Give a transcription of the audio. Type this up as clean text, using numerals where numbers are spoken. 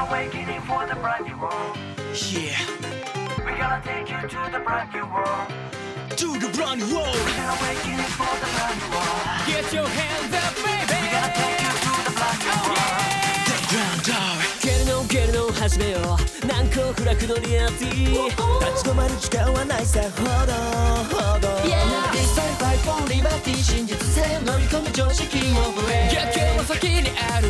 awakening for the brand new world. Yeah, We're gonna take you to the brand new world. to the brand new world. We're gonna awakening for the brand new world. Get your hands up, baby. We're gonna take you to the brand new world. The ground up. ゲルの始めよう難攻不落のリアリティ立ち止まる時間はないさほどほど This time fight for liberty 真実性飲み込む常識をブレ逆境は先にある